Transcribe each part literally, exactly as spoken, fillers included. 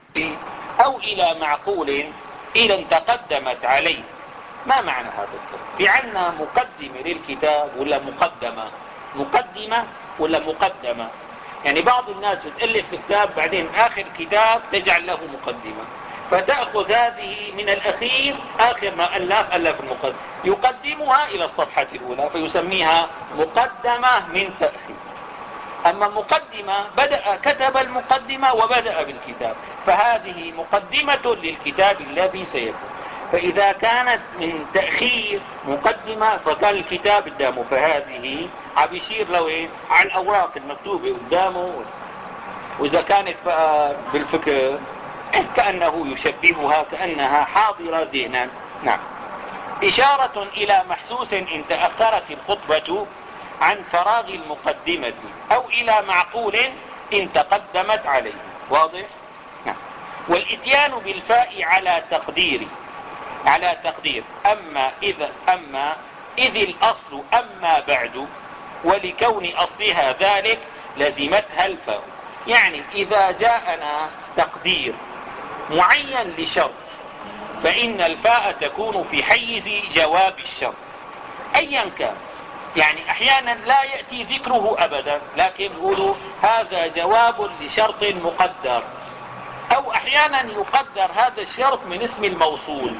أو إلى معقول إذا تقدمت عليه. ما معنى هذا الكلام؟ في عنا مقدمة للكتاب ولا مقدمة؟ مقدمة ولا مقدمة؟ يعني بعض الناس بتألف كتاب بعدين آخر كتاب تجعل له مقدمة، فتأخذ هذه من الأخير آخر ما ألف ألف المقدمة يقدمها إلى الصفحة الأولى فيسميها مقدمة من تأخير. أما مقدمة بدأ كتب المقدمة وبدأ بالكتاب، فهذه مقدمة للكتاب الذي سيكون. فإذا كانت من تأخير مقدمة فكان الكتاب قدامه، فهذه عم يشير له إيه؟ على الأوراق المكتوبة قدامه. وإذا كانت بالفكر كأنه يشبهها كأنها حاضرة ذهنا. نعم. إشارة إلى محسوس إن تأخرت الخطبة عن فراغ المقدمة، أو إلى معقول إن تقدمت عليه. واضح؟ نعم. والإتيان بالفاء على تقدير على تقدير أما إذا أما إذ الأصل أما بعد، ولكون أصلها ذلك لزمتها الفاء. يعني إذا جاءنا تقدير معين لشرط فإن الفاء تكون في حيز جواب الشرط أيا كان. يعني أحيانا لا يأتي ذكره أبدا، لكن يقولوا هذا جواب لشرط مقدر، أو أحيانا يقدر هذا الشرط من اسم الموصول.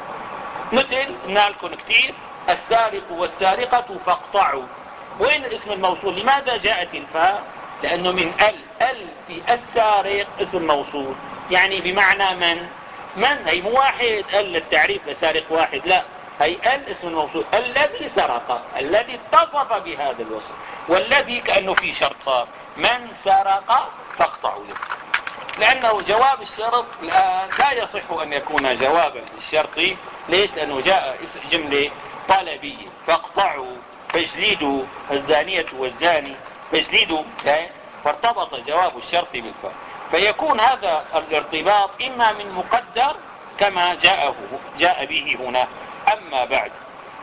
مثل نالكم كتير السارق والسارقة فاقطعوا، وين اسم الموصول؟ لماذا جاءت الفاء؟ لأنه من ال ال في السارق اسم موصول، يعني بمعنى من من هي مو واحد ال للتعريف لسارق واحد، لا، هي ال اسم الموصول الذي سرق، الذي اتصف بهذا الوصف، والذي كأنه في شرط صار من سرق فاقطعوا له. لأنه جواب الشرط الآن لا يصح أن يكون جوابا للشرط. ليش؟ لأنه جاء جملة طلبية فاقطعوا فاجلدوا الزانية والزاني فاجلدوا، فارتبط جواب الشرط بالفاء، فيكون هذا الارتباط إما من مقدر كما جاءه جاء به هنا أما بعد.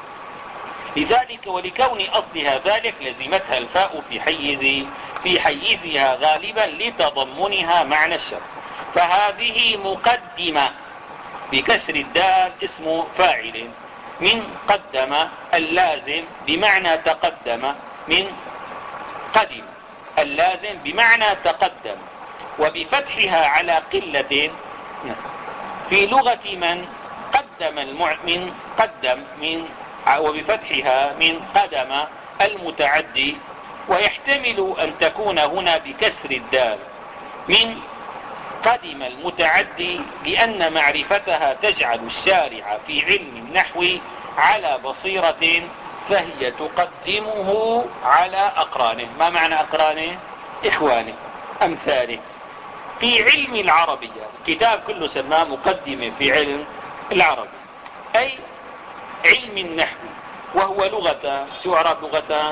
لذلك ولكون أصلها ذلك لزمتها الفاء في حيز في حيزها غالبا لتضمنها معنى الشرط. فهذه مقدمة بكسر الدال اسم فاعل من قدم اللازم بمعنى تقدم، من قدم اللازم بمعنى تقدم، وبفتحها على قلة في لغة من قدم المؤمن قدم من، وبفتحها من قدم المتعدي. ويحتمل أن تكون هنا بكسر الدال من قدم المتعدي، لأن معرفتها تجعل الشارع في علم النحو على بصيرة، فهي تقدمه على أقرانه. ما معنى أقرانه؟ إخوانه أمثاله في علم العربية. الكتاب كله سماه مقدمة في علم العربي، أي علم النحو، وهو لغتان. شو أعراب لغتان؟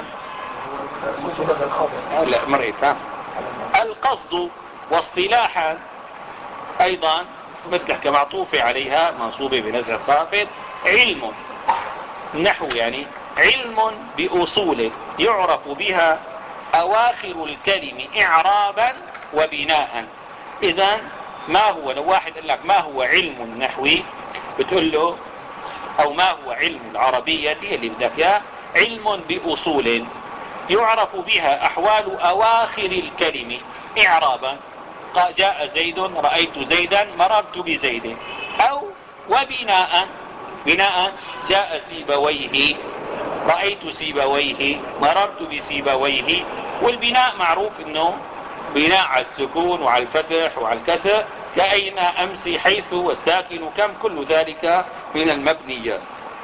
لا مريت ها القصد، واصطلاحا أيضا مثل كمعطوفة عليها منصوبة بنزع الخافض علم نحو، يعني علم بأصول يعرف بها أواخر الكلم إعرابا وبناء. إذن ما هو، لو واحد قال لك ما هو علم النحو بتقول له، أو ما هو علم العربية اللي بدك اياه، علم بأصول يعرف بها أحوال أواخر الكلم إعرابا. جاء زيد رأيت زيدا مررت بزيد، أو وبناء بناء جاء سيبويه رأيت سيبويه مررت بسيبويه. والبناء معروف انه بناء على السكون وعلى الفتح وعلى الكسر، كأين أمس حيث والساكن كم، كل ذلك من المبنيات.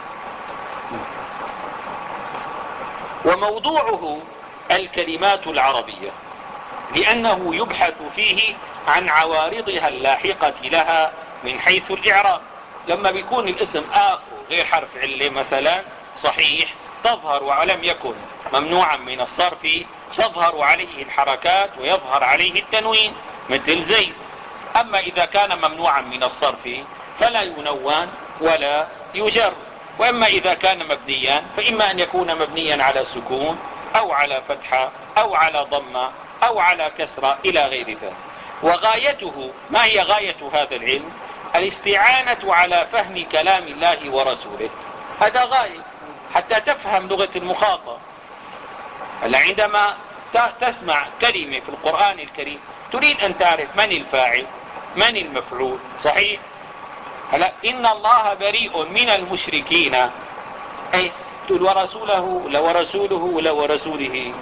وموضوعه الكلمات العربية، لأنه يبحث فيه عن عوارضها اللاحقة لها من حيث الإعراب. لما بيكون الاسم آخره غير حرف علة مثلا صحيح تظهر، ولم يكن ممنوعا من الصرف تظهر عليه الحركات ويظهر عليه التنوين مثل زيد. أما إذا كان ممنوعا من الصرف فلا ينون ولا يجر. وأما إذا كان مبنيا فإما أن يكون مبنيا على سكون أو على فتحة أو على ضمة أو على كسرة إلى غير ذلك. وغايته، ما هي غاية هذا العلم؟ الاستعانة على فهم كلام الله ورسوله. هذا غاية حتى تفهم لغة المخاطب. هلا عندما تسمع كلمة في القرآن الكريم تريد أن تعرف من الفاعل من المفعول، صحيح؟ هلا إن الله بريء من المشركين، أي تقول ورسوله لو ورسوله لو ورسوله،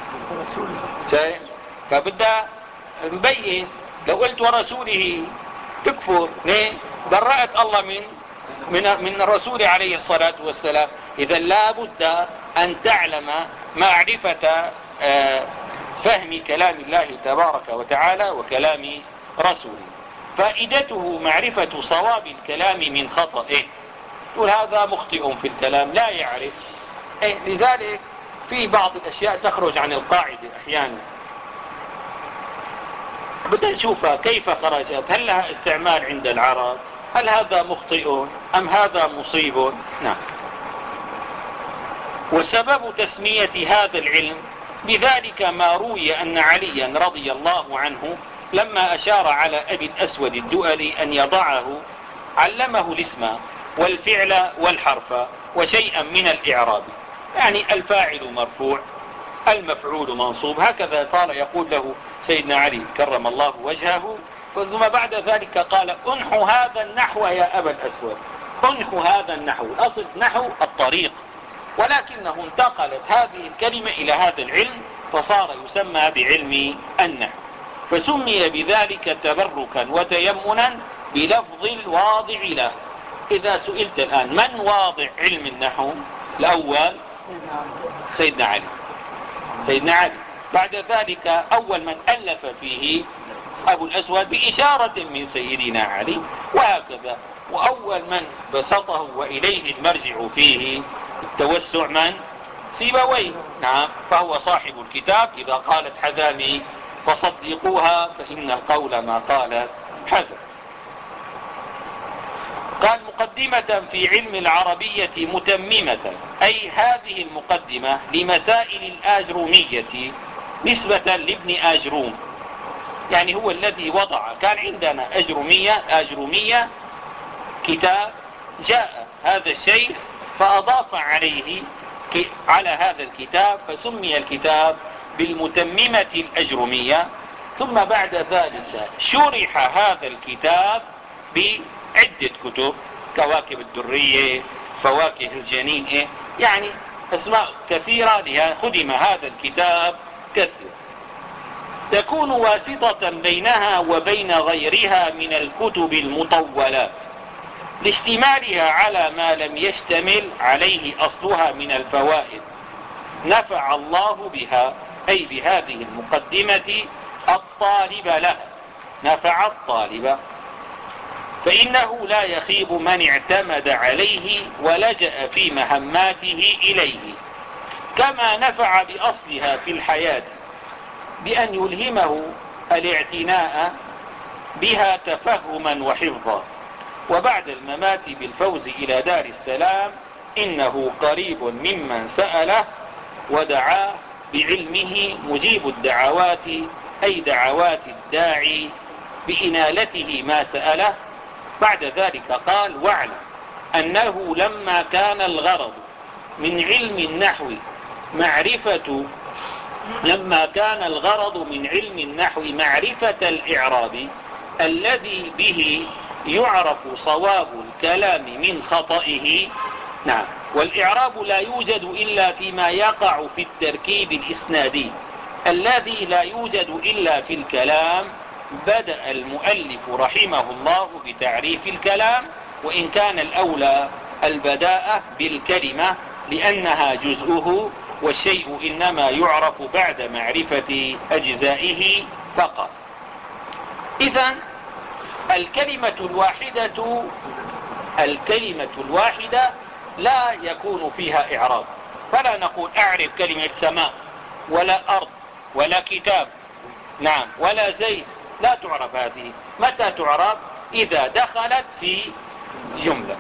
فبدأ مبين لو قلت ورسوله تكفر، ليه؟ برأت الله من من من الرسول عليه الصلاة والسلام. إذا لا بد أن تعلم معرفة فهم كلام الله تبارك وتعالى وكلام رسوله. فائدته معرفة صواب الكلام من خطئه. تقول هذا مخطئ في الكلام لا يعرف، إيه؟ لذلك في بعض الأشياء تخرج عن القاعدة أحيانا، بدنا نشوفها كيف خرجت، هل لها استعمال عند العرب، هل هذا مخطئ أم هذا مصيب. نعم. وسبب تسمية هذا العلم بذلك ما روي أن عليا رضي الله عنه لما أشار على أبي الأسود الدؤلي أن يضعه علمه الاسم والفعل والحرف وشيئا من الإعراب، يعني الفاعل مرفوع المفعول منصوب، هكذا صار يقول له سيدنا علي كرم الله وجهه. ثم بعد ذلك قال انحو هذا النحو يا أبا الأسود، انحو هذا النحو، الأصل نحو الطريق، ولكنه انتقلت هذه الكلمة إلى هذا العلم فصار يسمى بعلم النحو، فسمي بذلك تبركا وتيمنا بلفظ الواضع له. إذا سئلت الآن من واضع علم النحو الأول؟ سيدنا علي. سيدنا علي. بعد ذلك أول من ألف فيه أبو الأسود بإشارة من سيدنا علي، وهكذا. وأول من بسطه وإليه المرجع فيه التوسع من؟ سيبويه. نعم. فهو صاحب الكتاب. إذا قالت حذامي فصدقوها فإن القول ما قال حذر. قال مقدمة في علم العربية متممة، أي هذه المقدمة لمسائل الآجرومية نسبة لابن آجروم، يعني هو الذي وضع. كان عندنا أجرومية آجرومية كتاب، جاء هذا الشيخ فأضاف عليه على هذا الكتاب فسمي الكتاب بالمتممة الأجرومية. ثم بعد ذلك شرح هذا الكتاب بعدة كتب، كواكب الدرية، فواكه الجنين، يعني أسماء كثيرة لها خدم هذا الكتاب كثير، تكون واسطة بينها وبين غيرها من الكتب المطولات لاشتمالها على ما لم يشتمل عليه أصلها من الفوائد. نفع الله بها، أي بهذه المقدمة، الطالب لها، نفع الطالب، فإنه لا يخيب من اعتمد عليه ولجأ في مهماته إليه، كما نفع بأصلها في الحياة بأن يلهمه الاعتناء بها تفهما وحفظا، وبعد الممات بالفوز إلى دار السلام، إنه قريب ممن سأله ودعاه بعلمه مجيب الدعوات، أي دعوات الداعي بإنالته ما سأله. بعد ذلك قال واعلم أنه لما كان الغرض من علم النحو معرفة لما كان الغرض من علم النحو معرفة الإعراب الذي به يعرف صواب الكلام من خطئه. نعم. والإعراب لا يوجد إلا فيما يقع في التركيب الإسنادي الذي لا يوجد إلا في الكلام. بدأ المؤلف رحمه الله بتعريف الكلام، وإن كان الأولى البداءة بالكلمة لأنها جزءه، والشيء إنما يعرف بعد معرفة أجزائه فقط. إذن الكلمة الواحدة الكلمة الواحدة لا يكون فيها إعراب، فلا نقول أعرف كلمة سماء ولا أرض ولا كتاب، نعم، ولا زيت، لا تعرف هذه. متى تعرف؟ إذا دخلت في جملة.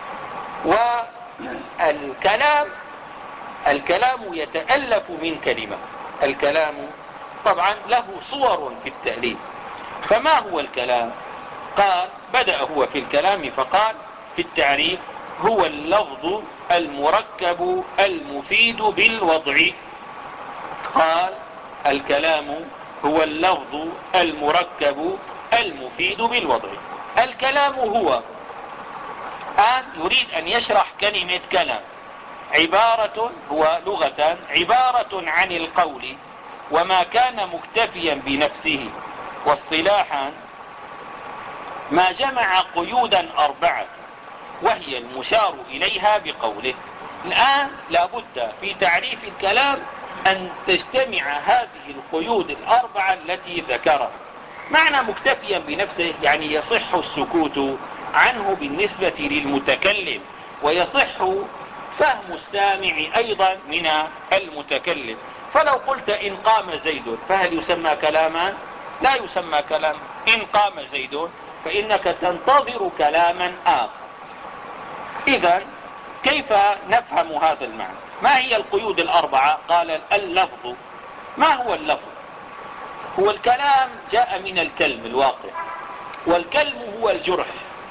والكلام الكلام يتألف من كلمة. الكلام طبعا له صور في التأليف، فما هو الكلام؟ قال بدأ هو في الكلام فقال في التعريف: هو اللفظ المركب المفيد بالوضع. قال الكلام هو اللفظ المركب المفيد بالوضع. الكلام هو، الآن يريد أن يشرح كلمة كلام. عبارة، هو لغة عبارة عن القول وما كان مكتفيا بنفسه، واصطلاحا ما جمع قيودا أربعة وهي المشار إليها بقوله. الآن لابد في تعريف الكلام أن تجتمع هذه القيود الأربعة التي ذكرها. معنى مكتفيا بنفسه يعني يصح السكوت عنه بالنسبة للمتكلم، ويصح فهم السامع أيضا من المتكلم. فلو قلت إن قام زيد فهل يسمى كلاما؟ لا يسمى كلام. إن قام زيد فإنك تنتظر كلاما آخر. إذن كيف نفهم هذا المعنى؟ ما هي القيود الأربعة؟ قال اللفظ. ما هو اللفظ؟ هو الكلام جاء من الكلم الواقع، والكلم هو الجرح،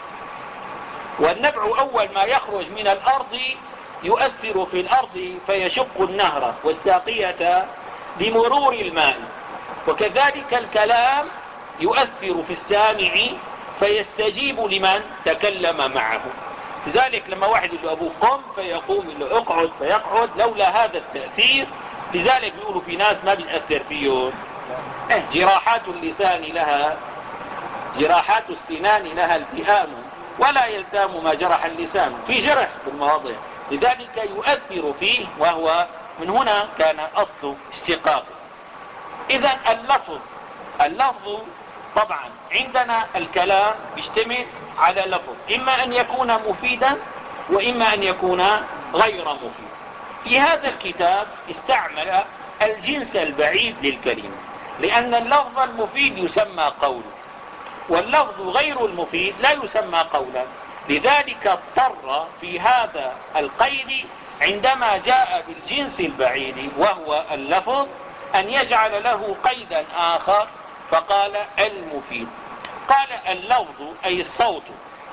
والنبع أول ما يخرج من الأرض يؤثر في الأرض فيشق النهر والساقية بمرور الماء، وكذلك الكلام يؤثر في السامع فيستجيب لمن تكلم معه. لذلك لما واحد يقول له أبوه قم فيقوم، يقول له اقعد فيقعد، لولا هذا التأثير. لذلك بيقولوا في ناس ما بيأثر فيهم. اه جراحات اللسان لها، جراحات السنان لها التئام ولا يلتام ما جرح اللسان، في جرح بالمواضع، لذلك يؤثر فيه، وهو من هنا كان أصل اشتقاقه. إذن اللفظ، اللفظ طبعا عندنا الكلام يشتمل على لفظ، إما أن يكون مفيدا وإما أن يكون غير مفيد. في هذا الكتاب استعمل الجنس البعيد للكلمة، لأن اللفظ المفيد يسمى قول، واللفظ غير المفيد لا يسمى قولا. لذلك اضطر في هذا القيد عندما جاء بالجنس البعيد وهو اللفظ أن يجعل له قيدا آخر، فقال المفيد. قال اللفظ أي الصوت،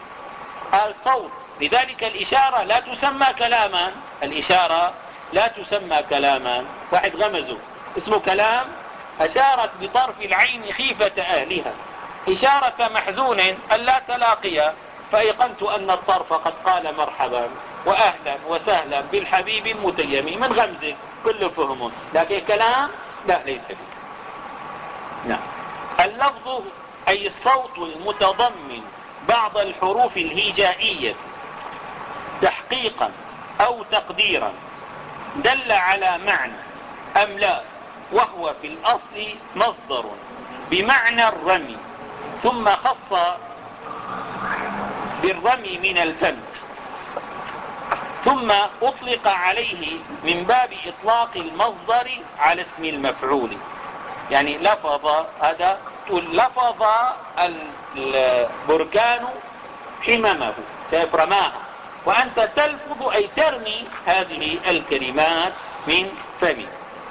الصوت. لذلك الإشارة لا تسمى كلاما، الإشارة لا تسمى كلاما. واحد غمزه اسمه كلام، أشارت بطرف العين خيفة أهلها، إشارة محزون ألا تلاقيا، فأيقنت أن الطرف قد قال مرحبا وأهلا وسهلا بالحبيب المتيم، من غمزه كله فهمه، لكن كلام لا، ليس به. نعم. اللفظ أي الصوت المتضمن بعض الحروف الهجائية تحقيقا أو تقديرا دل على معنى أم لا، وهو في الأصل مصدر بمعنى الرمي، ثم خص بالرمي من الفم، ثم أطلق عليه من باب إطلاق المصدر على اسم المفعول. يعني لفظ، هذا تقول لفظ البركان حممه، سيف رماها، وأنت تلفظ أي ترمي هذه الكلمات من فمه.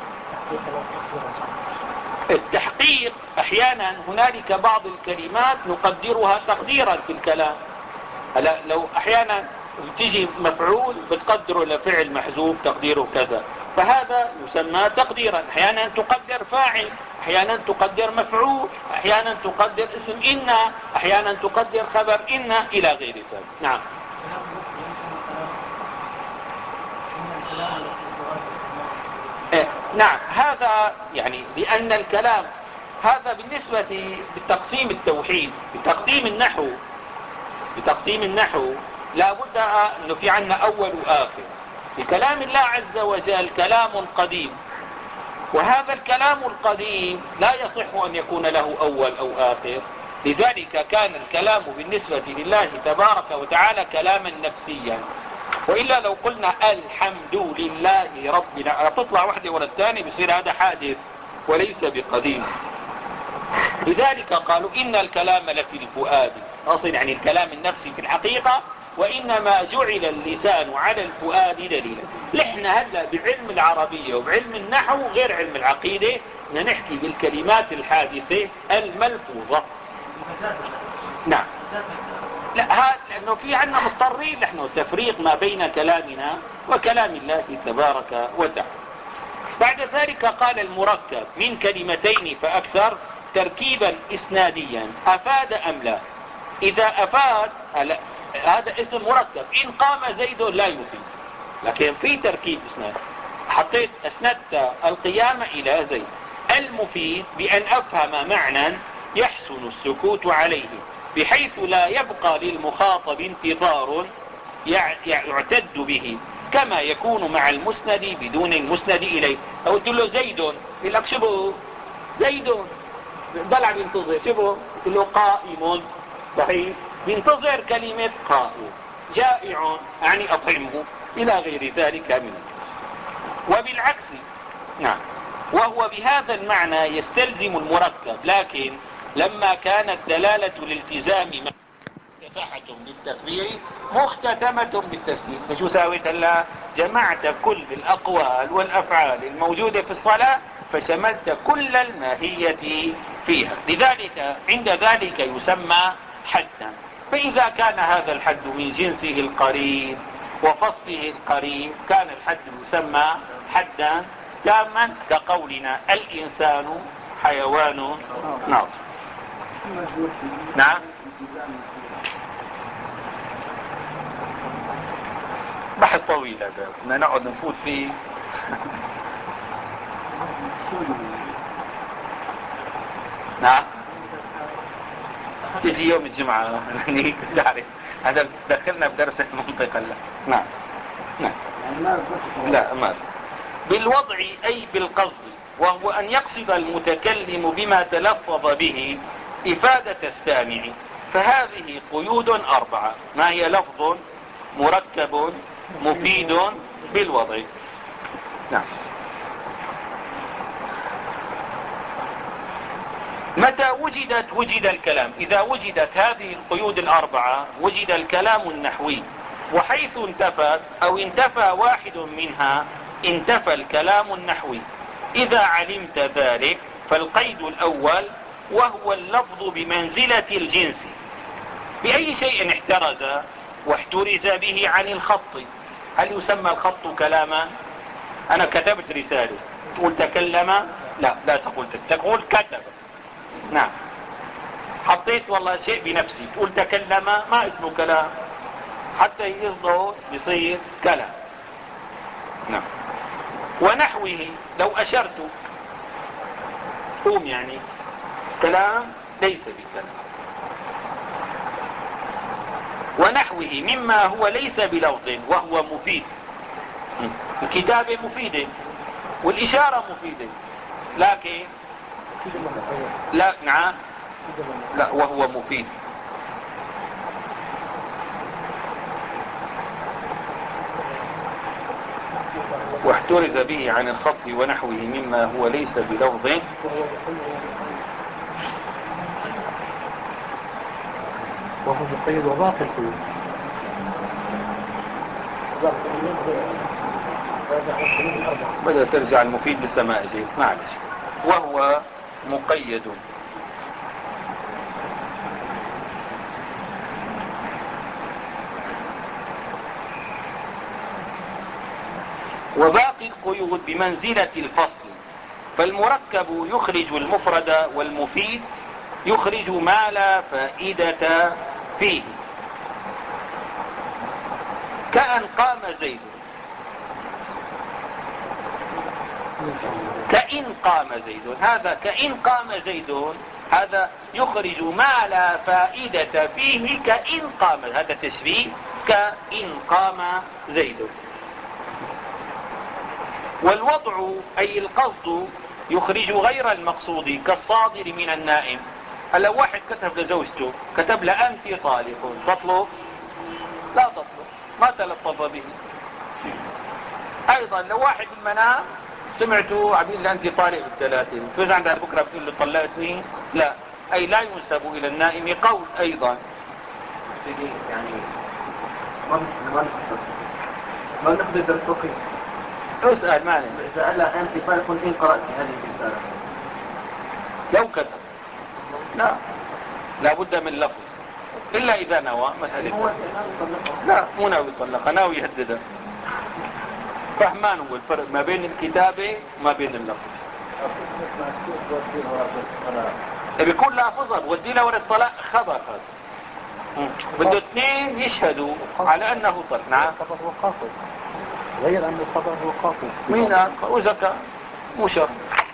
التحقيق أحيانا هنالك بعض الكلمات نقدرها تقديرا في الكلام. هلا لو أحيانا تيجي مفعول بتقدره لفعل محذوف تقديره كذا، فهذا يسمى تقديرا. أحيانا تقدر فاعل، أحيانا تقدر مفعول، أحيانا تقدر اسم إن، أحيانا تقدر خبر إن، إلى غير ذلك. نعم. إيه نعم، هذا يعني لأن الكلام هذا بالنسبة بتقسيم التوحيد، بتقسيم النحو، بتقسيم النحو لابد أنه في عنا أول وآخر. في كلام الله عز وجل كلام قديم، وهذا الكلام القديم لا يصح أن يكون له أول أو آخر. لذلك كان الكلام بالنسبة لله تبارك وتعالى كلاما نفسيا. وإلا لو قلنا الحمد لله ربنا تطلع واحدة ورا الثاني بصير هذا حادث وليس بقديم. لذلك قالوا إن الكلام لفي الفؤاد، أصل يعني الكلام النفسي في الحقيقة، وإنما جعل اللسان على الفؤاد دليلا. نحن هلا بعلم العربية وبعلم النحو غير علم العقيدة، نحكي بالكلمات الحادثة الملفوظة. نعم. لا هذا لأنه في عنا مضطرين نحن تفريق ما بين كلامنا وكلام الله تبارك وتعالى. بعد ذلك قال المركب من كلمتين فأكثر تركيبا إسناديا أفاد أم لا. إذا أفاد هذا اسم مركب، إن قام زيد لا يفيد، لكن في تركيب إسناد حطيت أسندت القيامة إلى زيد. المفيد بأن أفهم معنى يحسن السكوت عليه بحيث لا يبقى للمخاطب انتظار يعتد به، كما يكون مع المسند بدون المسند إليه. أو قلت له زيد يقول لك شبه زيد ضلع بينتظر، شبه قلت له قائم، صحيح بينتظر كلمة قائم. جائع يعني أطعمه إلى غير ذلك منه. وبالعكس نعم، وهو بهذا المعنى يستلزم المركب، لكن لما كانت دلالة الالتزام مفتتحة بالتكبير مختتمة بالتسليم، فشو ساويت هلا؟ جمعت كل الأقوال والأفعال الموجودة في الصلاة فشملت كل الماهية فيها، لذلك عند ذلك يسمى حدا. فإذا كان هذا الحد من جنسه القريب وفصله القريب كان الحد يسمى حدا تاما، كقولنا الإنسان حيوان ناطق. نعم، بحث طويل هذا بدنا نقعد نفوت فيه. نعم، تيجي يوم الجمعة هنيك تعرف هذا دخلنا بدرس المنطق هلا. نعم نعم لا ما بالوضع أي بالقصد، وهو أن يقصد المتكلم بما تلفظ به إفادة السامع. فهذه قيود أربعة، ما هي؟ لفظ مركب مفيد بالوضع. نعم. متى وجدت وجد الكلام. إذا وجدت هذه القيود الأربعة وجد الكلام النحوي، وحيث انتفت أو انتفى واحد منها انتفى الكلام النحوي. إذا علمت ذلك فالقيد الأول وهو اللفظ بمنزلة الجنس. بأي شيء احترز واحترز به عن الخط. هل يسمى الخط كلاما؟ أنا كتبت رسالة تقول تكلم؟ لا لا تقول تقول كتب. نعم. حطيت والله شيء بنفسي تقول تكلم، ما اسمه كلام، حتى يصدر يصير كلام. نعم. ونحوه لو أشرت قوم يعني كلام ليس بكلام. ونحوه مما هو ليس بلفظ وهو مفيد. الكتابة مفيدة والإشارة مفيدة، لكن لا نعم لا وهو مفيد. واحترز به عن الخط ونحوه مما هو ليس بلفظ وهو مقيد وباقي القيود. بدأ ترجع المفيد للسماء شيء معلش. وهو مقيد وباقي القيود بمنزلة الفصل. فالمركب يخرج المفرد والمفيد يخرج ما لا فائدة فيه، كأن قام زيد، كإن قام زيد. هذا كإن قام زيد هذا يخرج ما لا فائدة فيه كإن قام، هذا تشبيه كإن قام زيد. والوضع أي القصد يخرج غير المقصود كالصادر من النائم. هلا واحد كتب لزوجته كتب له أنت طالق، تطلق؟ لا تطلق، ما تلفظ به. أيضا لو واحد في المنام سمعته عم يقول أنت طالق بالثلاثين، فإذا عندها بكرة بتقول له طلقتني؟ لا، أي لا ينسب إلى النائم قول. أيضا يعني ما ما نقدر درس فقهي. اسأل ماني. إذا قال لها أنت طالق إن قرأت هذه الرسالة لو كتب لا لا بد من لفظ إلا إذا نوى مسألة. لا مو ناوي يطلقها، ناوي يهددها. فهمان هو الفرق ما بين الكتابة وما بين اللفظ. بيكون لافظها بودي له ورد الطلاق خبر هذا. بده اثنين يشهدوا على أنه طلق. نعم غير أن الخبر هو قاصد. مين قال؟ وزكاة مو شرط.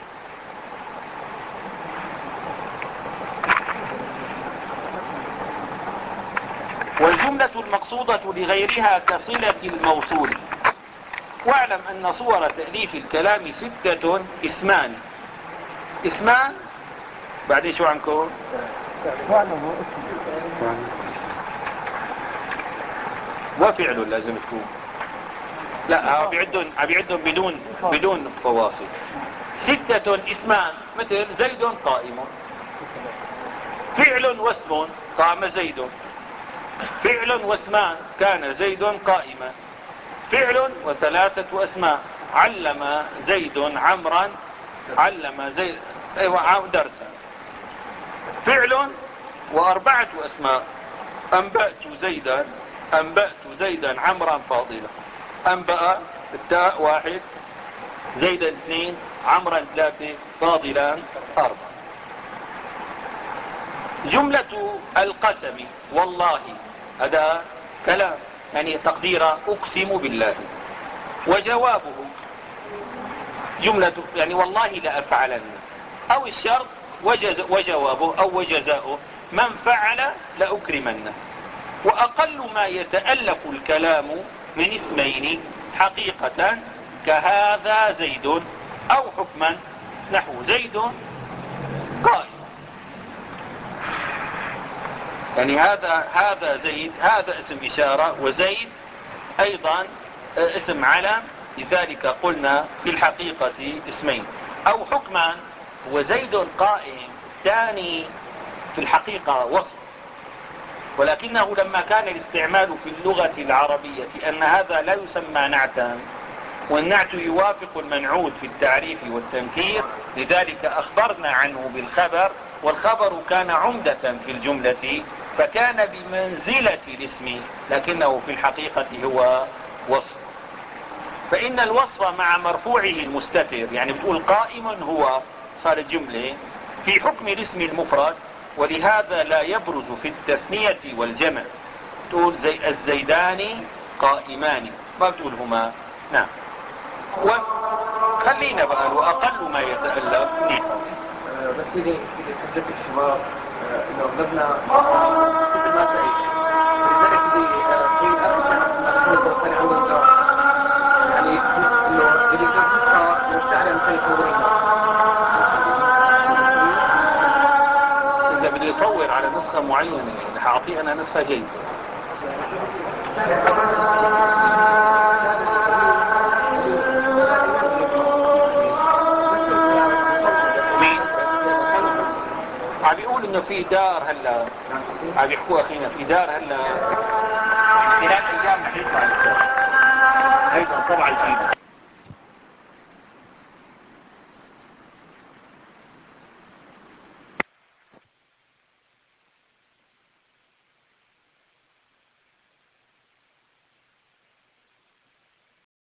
والجملة المقصودة لغيرها كصلة الموصول. واعلم أن صور تأليف الكلام ستة: اسمان. اسمان بعدين شو عنكم؟ وفعل لازم تكون. لا بيعدون بيعدون بدون بدون فواصل. ستة اسمان مثل زيد قائم، فعل واسم قام زيد، فعل واسمان كان زيد قائما، فعل وثلاثة اسماء علم زيد عمرا، علم زيد ايوه درسا، فعل واربعة اسماء انبأت زيدا، انبأت زيدا عمرا فاضلا، انبأ التاء واحد، زيدا اثنين، عمرا ثلاثة، فاضلا اربعة. جملة القسم والله هذا كلام يعني تقدير اقسم بالله، وجوابه جملة يعني والله لأفعلن، او الشرط وجز وجوابه او وجزاؤه من فعل لأكرمنه. وأقل ما يتألف الكلام من اسمين حقيقة كهذا زيد، أو حكما نحو زيد قائم. يعني هذا هذا زيد هذا اسم إشارة، وزيد أيضا اسم علم، لذلك قلنا في الحقيقة اسمين. أو حكما وزيد قائم ثاني في الحقيقة وصف، ولكنه لما كان الاستعمال في اللغة العربية أن هذا لا يسمى نعتا، والنعت يوافق المنعوت في التعريف والتنكير، لذلك أخبرنا عنه بالخبر، والخبر كان عمدة في الجملة فكان بمنزلة الاسم، لكنه في الحقيقة هو وصف. فإن الوصف مع مرفوعه المستتر، يعني بتقول قائم هو، صار الجملة في حكم الاسم المفرد، ولهذا لا يبرز في التثنية والجمع. تقول زي الزيدان قائمان، ما بتقول هما. نعم. وخلينا بقى وأقل ما يتألف نحو بس إذا إذا حجة الشباب لو قلبنا مثل ما تعيش لذلك دي في أكثر أكثر من عند الدار، يعني إنه اللي كان نسخة مستعلم سيكون إذا بده يصور على نسخة معينة، يعني حأعطيه أنا نسخة جيدة. مين؟ عم بيقول إنه في دار هلا، عم بيحكوا أخينا في دار هلا خلال أيام رح يطلع الكتاب هيدا الطبعة الجديدة.